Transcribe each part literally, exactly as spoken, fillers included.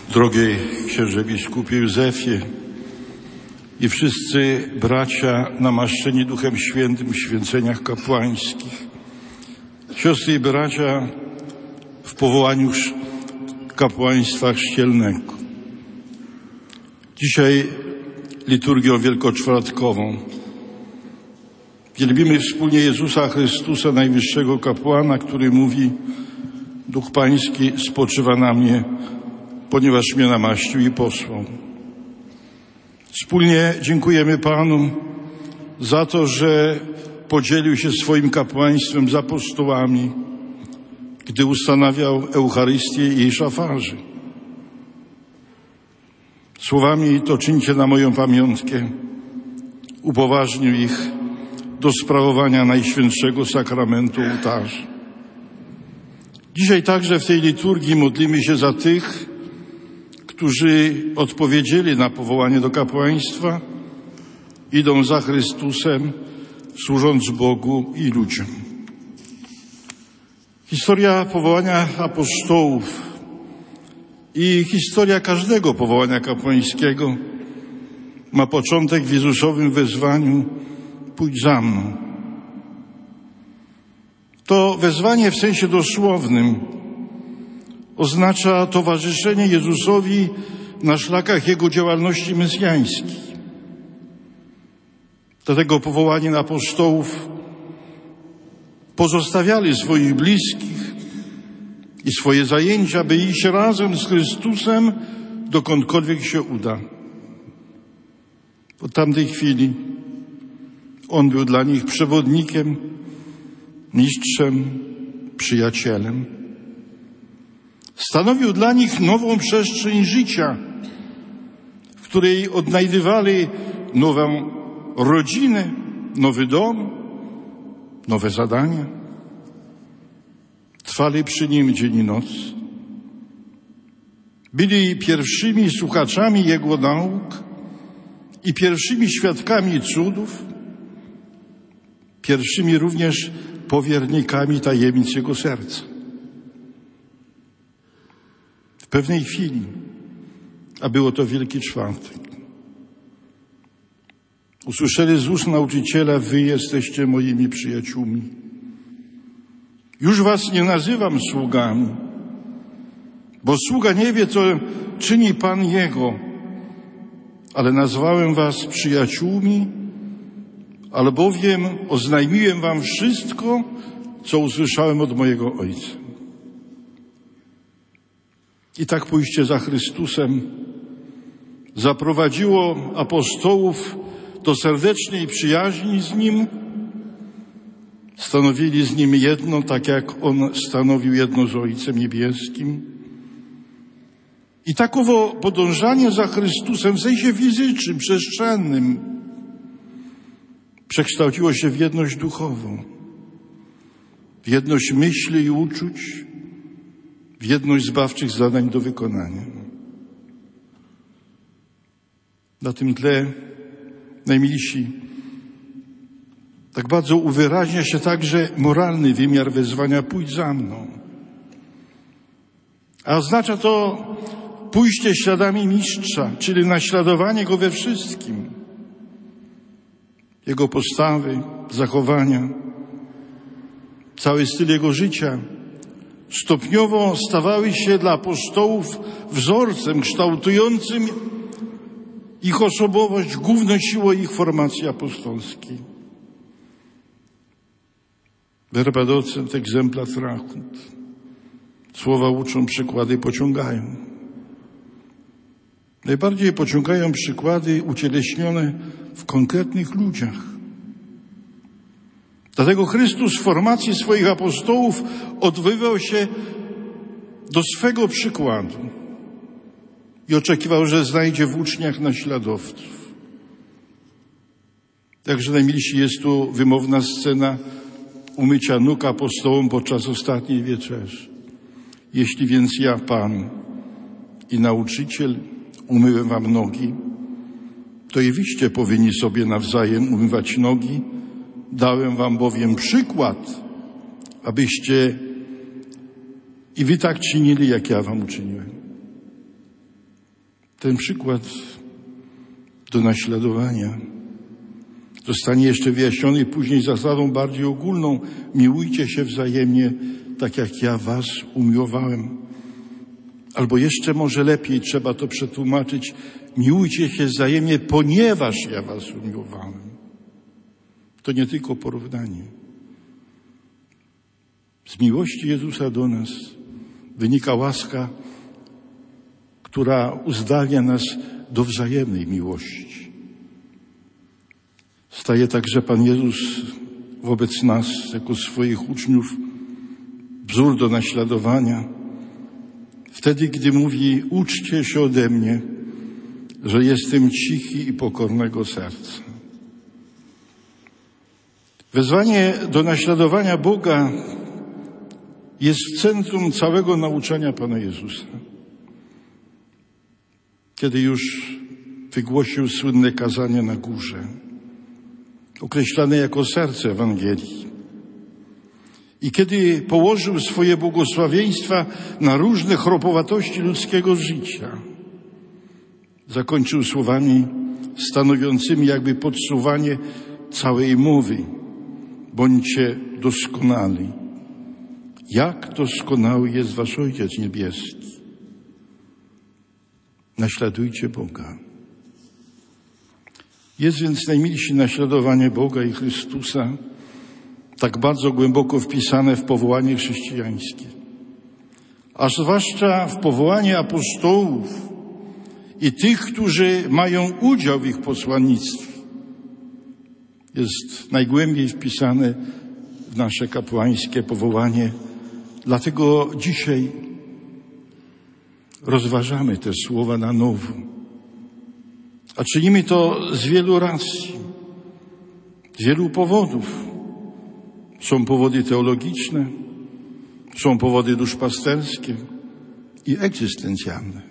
Drogi księże biskupie Józefie i wszyscy bracia namaszczeni Duchem Świętym w święceniach kapłańskich, siostry i bracia w powołaniu kapłaństwa chrzcielnego. Dzisiaj liturgią wielkoczwartkową wielbimy wspólnie Jezusa Chrystusa, najwyższego kapłana, który mówi: Duch Pański spoczywa na mnie, ponieważ mnie namaścił i posłał. Wspólnie dziękujemy Panu za to, że podzielił się swoim kapłaństwem z apostołami, gdy ustanawiał Eucharystię i jej szafarzy. Słowami: to czyńcie na moją pamiątkę, upoważnił ich do sprawowania Najświętszego Sakramentu ołtarza. Dzisiaj także w tej liturgii modlimy się za tych, którzy odpowiedzieli na powołanie do kapłaństwa, idą za Chrystusem, służąc Bogu i ludziom. Historia powołania apostołów i historia każdego powołania kapłańskiego ma początek w Jezusowym wezwaniu: pójdź za mną. To wezwanie w sensie dosłownym oznacza towarzyszenie Jezusowi na szlakach Jego działalności mesjańskiej. Dlatego powołani na apostołów pozostawiali swoich bliskich i swoje zajęcia, by iść razem z Chrystusem dokądkolwiek się uda. Od tamtej chwili On był dla nich przewodnikiem, mistrzem, przyjacielem. Stanowił dla nich nową przestrzeń życia, w której odnajdywali nową rodzinę, nowy dom, nowe zadania. Trwali przy Nim dzień i noc. Byli pierwszymi słuchaczami Jego nauk i pierwszymi świadkami cudów, pierwszymi również powiernikami tajemnic Jego serca. W pewnej chwili, a było to Wielki Czwartek, usłyszeli z ust nauczyciela: wy jesteście moimi przyjaciółmi. Już was nie nazywam sługami, bo sługa nie wie, co czyni Pan Jego, ale nazwałem was przyjaciółmi, albowiem oznajmiłem wam wszystko, co usłyszałem od mojego Ojca. I tak pójście za Chrystusem zaprowadziło apostołów do serdecznej przyjaźni z Nim. Stanowili z Nim jedno, tak jak On stanowił jedno z Ojcem Niebieskim. I takowo podążanie za Chrystusem w sensie fizycznym, przestrzennym przekształciło się w jedność duchową, w jedność myśli i uczuć, w jedność zbawczych zadań do wykonania. Na tym tle, najmilsi, tak bardzo uwyraźnia się także moralny wymiar wezwania: pójdź za mną. A oznacza to pójście śladami mistrza, czyli naśladowanie Go we wszystkim. Jego postawy, zachowania, cały styl Jego życia stopniowo stawały się dla apostołów wzorcem kształtującym ich osobowość, główną siłą ich formacji apostolskiej. Verba docent, exempla trahunt. Słowa uczą, przykłady pociągają. Najbardziej pociągają przykłady ucieleśnione w konkretnych ludziach. Dlatego Chrystus w formacji swoich apostołów odwoływał się do swego przykładu i oczekiwał, że znajdzie w uczniach naśladowców. Także, najmilsi, jest tu wymowna scena umycia nóg apostołom podczas ostatniej wieczerzy. Jeśli więc ja, Pan i nauczyciel, umyłem wam nogi, to i wyście powinni sobie nawzajem umywać nogi. Dałem wam bowiem przykład, abyście i wy tak czynili, jak ja wam uczyniłem. Ten przykład do naśladowania zostanie jeszcze wyjaśniony później zasadą bardziej ogólną. Miłujcie się wzajemnie, tak jak ja was umiłowałem. Albo jeszcze może lepiej trzeba to przetłumaczyć. Miłujcie się wzajemnie, ponieważ ja was umiłowałem. To nie tylko porównanie. Z miłości Jezusa do nas wynika łaska, która uzdalnia nas do wzajemnej miłości. Staje także Pan Jezus wobec nas, jako swoich uczniów, wzór do naśladowania. Wtedy, gdy mówi: uczcie się ode mnie, że jestem cichy i pokornego serca. Wezwanie do naśladowania Boga jest w centrum całego nauczania Pana Jezusa. Kiedy już wygłosił słynne kazanie na górze, określane jako serce Ewangelii. I kiedy położył swoje błogosławieństwa na różne chropowatości ludzkiego życia, zakończył słowami stanowiącymi jakby podsuwanie całej mowy: bądźcie doskonali, jak doskonały jest wasz Ojciec Niebieski. Naśladujcie Boga. Jest więc, najmilsi, naśladowanie Boga i Chrystusa tak bardzo głęboko wpisane w powołanie chrześcijańskie, a zwłaszcza w powołanie apostołów i tych, którzy mają udział w ich posłannictwie. Jest najgłębiej wpisane w nasze kapłańskie powołanie. Dlatego dzisiaj rozważamy te słowa na nowo. A czynimy to z wielu racji, z wielu powodów. Są powody teologiczne, są powody duszpasterskie i egzystencjalne.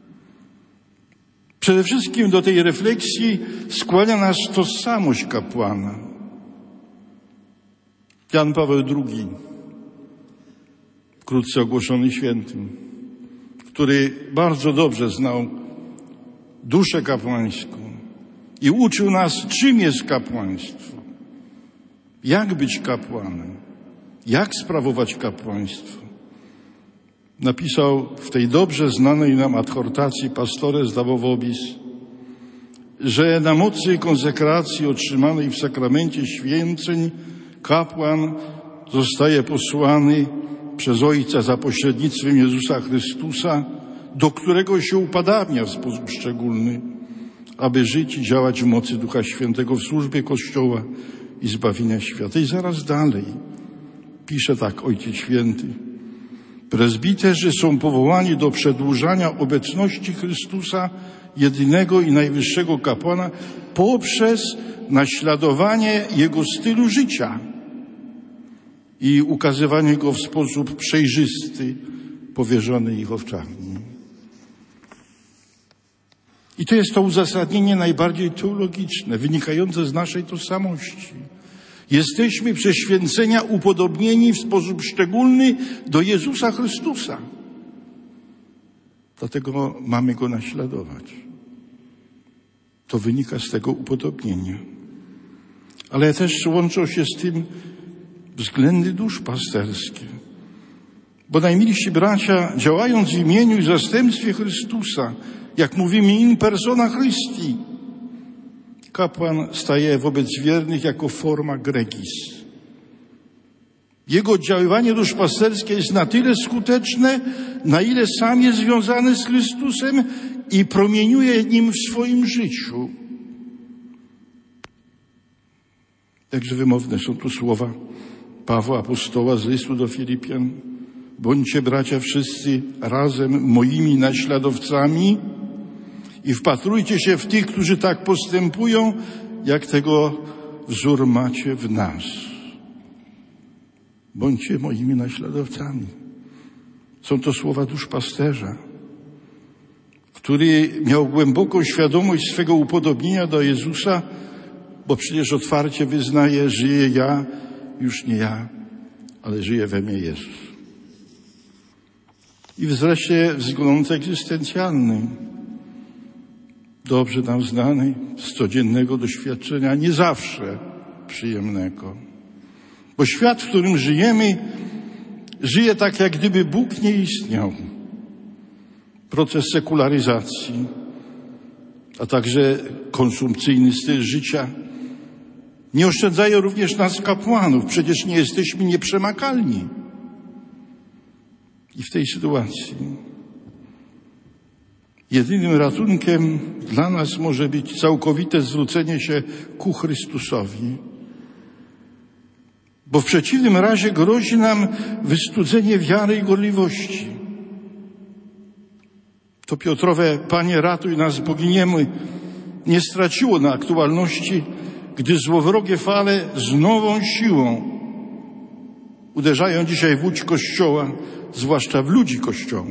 Przede wszystkim do tej refleksji skłania nas tożsamość kapłana. Jan Paweł drugi, wkrótce ogłoszony świętym, który bardzo dobrze znał duszę kapłańską i uczył nas, czym jest kapłaństwo, jak być kapłanem, jak sprawować kapłaństwo. Napisał w tej dobrze znanej nam adhortacji Pastores da Vobis, że na mocy konsekracji otrzymanej w sakramencie święceń kapłan zostaje posłany przez Ojca za pośrednictwem Jezusa Chrystusa, do którego się upadamnia w sposób szczególny, aby żyć i działać w mocy Ducha Świętego w służbie Kościoła i zbawienia świata. I zaraz dalej pisze tak Ojciec Święty: prezbiterzy są powołani do przedłużania obecności Chrystusa, jedynego i najwyższego kapłana, poprzez naśladowanie Jego stylu życia i ukazywanie Go w sposób przejrzysty, powierzony ich owczarni. I to jest to uzasadnienie najbardziej teologiczne, wynikające z naszej tożsamości. Jesteśmy przez święcenia upodobnieni w sposób szczególny do Jezusa Chrystusa. Dlatego mamy Go naśladować. To wynika z tego upodobnienia. Ale też łączą się z tym względy duszpasterskie. Bo, najmilsi bracia, działając w imieniu i zastępstwie Chrystusa, jak mówimy in persona Christi, kapłan staje wobec wiernych jako forma gregis. Jego oddziaływanie duszpasterskie jest na tyle skuteczne, na ile sam jest związany z Chrystusem i promieniuje nim w swoim życiu. Jakże wymowne są tu słowa Pawła apostoła z listu do Filipian: bądźcie, bracia, wszyscy razem moimi naśladowcami i wpatrujcie się w tych, którzy tak postępują, jak tego wzór macie w nas. Bądźcie moimi naśladowcami. Są to słowa duszpasterza, który miał głęboką świadomość swego upodobnienia do Jezusa, bo przecież otwarcie wyznaje: żyję ja, już nie ja, ale żyje we mnie Jezus. I wreszcie wzgląd egzystencjalny. dobrze nam znanej, z codziennego doświadczenia, nie zawsze przyjemnego. Bo świat, w którym żyjemy, żyje tak, jak gdyby Bóg nie istniał. Proces sekularyzacji, a także konsumpcyjny styl życia nie oszczędzają również nas kapłanów. Przecież nie jesteśmy nieprzemakalni. I w tej sytuacji jedynym ratunkiem dla nas może być całkowite zwrócenie się ku Chrystusowi. Bo w przeciwnym razie grozi nam wystudzenie wiary i gorliwości. To Piotrowe Panie, ratuj nas, bo giniemy, nie straciło na aktualności, gdy złowrogie fale z nową siłą uderzają dzisiaj w łódź Kościoła, zwłaszcza w ludzi Kościoła.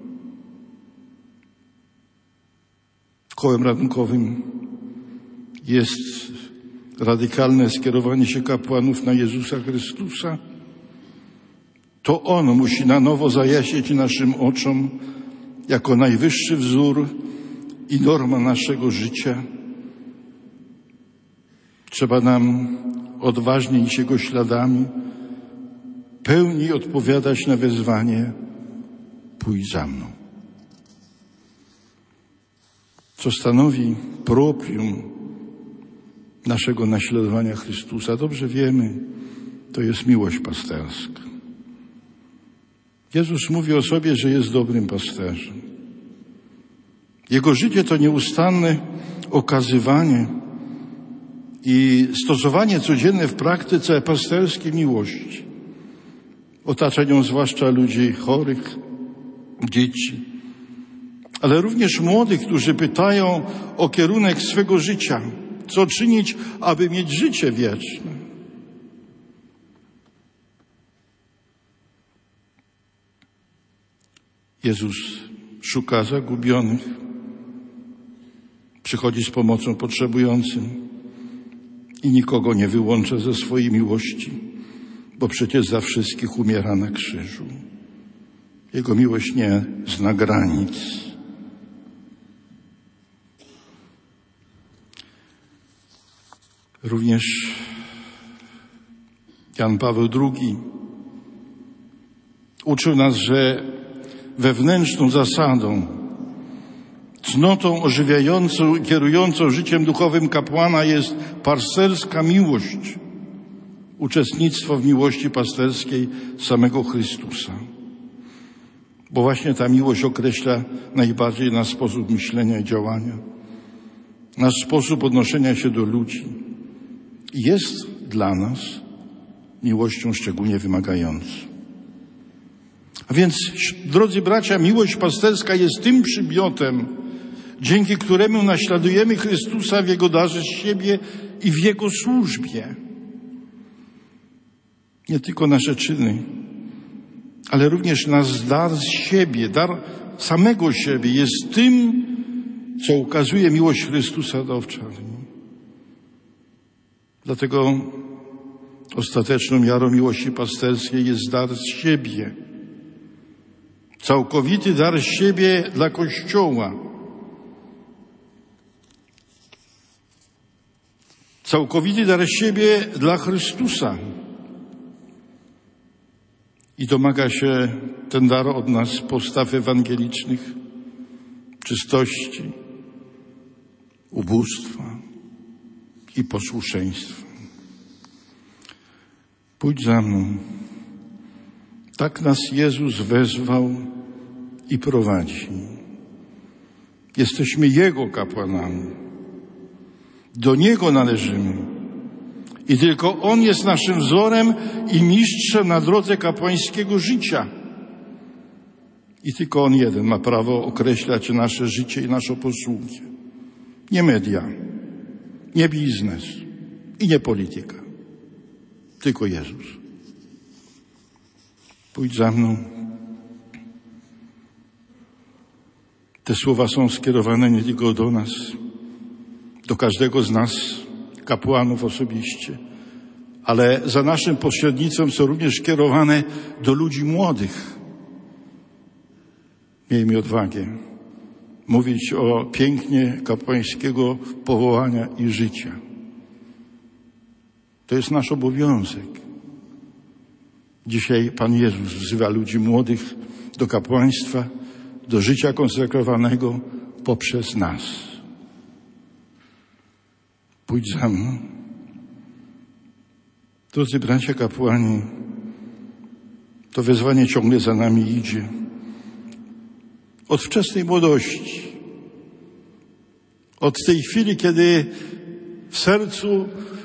Kołem ratunkowym jest radykalne skierowanie się kapłanów na Jezusa Chrystusa. To On musi na nowo zajaśnieć naszym oczom jako najwyższy wzór i norma naszego życia. Trzeba nam odważnie iść Jego śladami, pełni odpowiadać na wezwanie: pójdź za mną. Co stanowi proprium naszego naśladowania Chrystusa, dobrze wiemy, to jest miłość pasterska. Jezus mówi o sobie, że jest dobrym pasterzem. Jego życie to nieustanne okazywanie i stosowanie codzienne w praktyce pasterskiej miłości. Otacza nią zwłaszcza ludzi chorych, dzieci, ale również młodych, którzy pytają o kierunek swego życia. Co czynić, aby mieć życie wieczne? Jezus szuka zagubionych, przychodzi z pomocą potrzebującym i nikogo nie wyłącza ze swojej miłości, bo przecież za wszystkich umiera na krzyżu. Jego miłość nie zna granic. Również Jan Paweł drugi uczył nas, że wewnętrzną zasadą, cnotą ożywiającą i kierującą życiem duchowym kapłana jest pasterska miłość, uczestnictwo w miłości pasterskiej samego Chrystusa. Bo właśnie ta miłość określa najbardziej nasz sposób myślenia i działania, nasz sposób odnoszenia się do ludzi. I jest dla nas miłością szczególnie wymagającą. A więc, drodzy bracia, miłość pasterska jest tym przymiotem, dzięki któremu naśladujemy Chrystusa w Jego darze z siebie i w Jego służbie. Nie tylko nasze czyny, ale również nasz dar z siebie, dar samego siebie jest tym, co ukazuje miłość Chrystusa do owczarni. Dlatego ostateczną miarą miłości pasterskiej jest dar z siebie. Całkowity dar z siebie dla Kościoła. Całkowity dar z siebie dla Chrystusa. I domaga się ten dar od nas postaw ewangelicznych, czystości, ubóstwa i posłuszeństwa. Pójdź za mną. Tak nas Jezus wezwał i prowadzi. Jesteśmy Jego kapłanami. Do Niego należymy. I tylko On jest naszym wzorem i mistrzem na drodze kapłańskiego życia. I tylko On jeden ma prawo określać nasze życie i naszą posługę. Nie media, nie biznes i nie polityka. Tylko Jezus. Pójdź za mną. Te słowa są skierowane nie tylko do nas, do każdego z nas, kapłanów osobiście, ale za naszym pośrednictwem są również skierowane do ludzi młodych. Miejmy odwagę mówić o pięknie kapłańskiego powołania i życia. To jest nasz obowiązek. Dzisiaj Pan Jezus wzywa ludzi młodych do kapłaństwa, do życia konsekrowanego poprzez nas. Pójdź za mną. Drodzy bracia kapłani, to wezwanie ciągle za nami idzie. Od wczesnej młodości. Od tej chwili, kiedy w sercu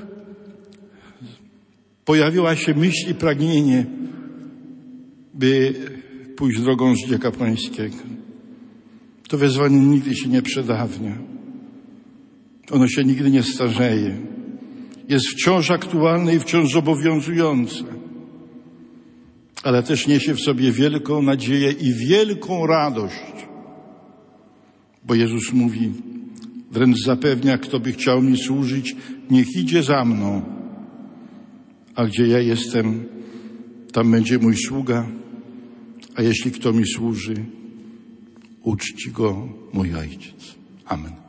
pojawiła się myśl i pragnienie, by pójść drogą życia kapłańskiego. To wezwanie nigdy się nie przedawnia. Ono się nigdy nie starzeje. Jest wciąż aktualne i wciąż obowiązujące. Ale też niesie w sobie wielką nadzieję i wielką radość. Bo Jezus mówi, wręcz zapewnia, kto by chciał mi służyć, niech idzie za mną. A gdzie ja jestem, tam będzie mój sługa. A jeśli kto mi służy, uczci go mój Ojciec. Amen.